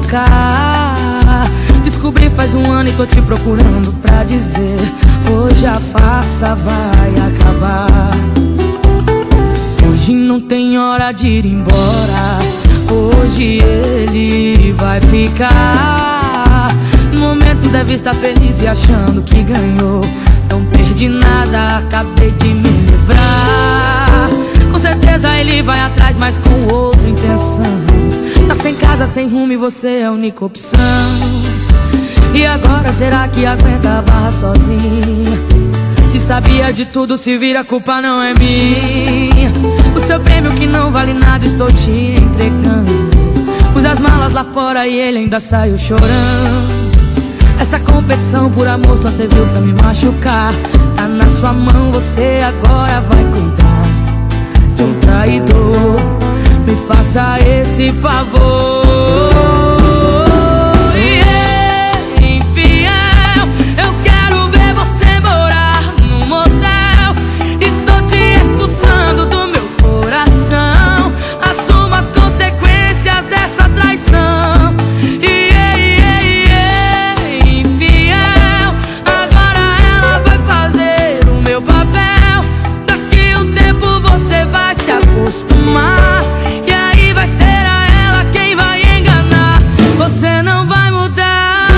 machucar. Descobri faz um ano e tô te procurando pra dizer: hoje a farsa vai acabar. Hoje não tem hora de ir embora, hoje ele vai ficar. No momento deve estar feliz e achando que ganhou. Não perdi nada, acabei de me livrar. Com certeza ele vai atrás, mas com outra intenção. Tá sem casa, sem rumo e você é a única opção. E agora será que aguenta a barra sozinha? Se sabia de tudo, se vira, a culpa não é minha. O seu prêmio que não vale nada estou te entregando. Pus as malas lá fora e ele ainda saiu chorando. Essa competição por amor só serviu pra me machucar. Tá na sua mão, você agora vai cuidar de um traidor. Me faça esse favor. E aí vai ser a ela quem vai enganar. Você não vai mudar.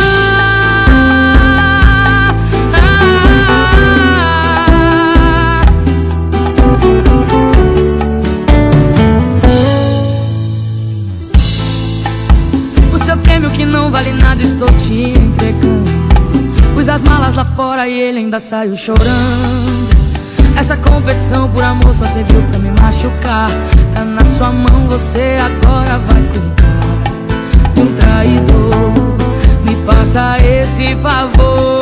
O seu prêmio que não vale nada estou te entregando. Pus as malas lá fora e ele ainda saiu chorando. Essa competição por amor só serviu pra me machucar. Tá na sua mão, você agora vai cuidar de um traidor. Me faça esse favor.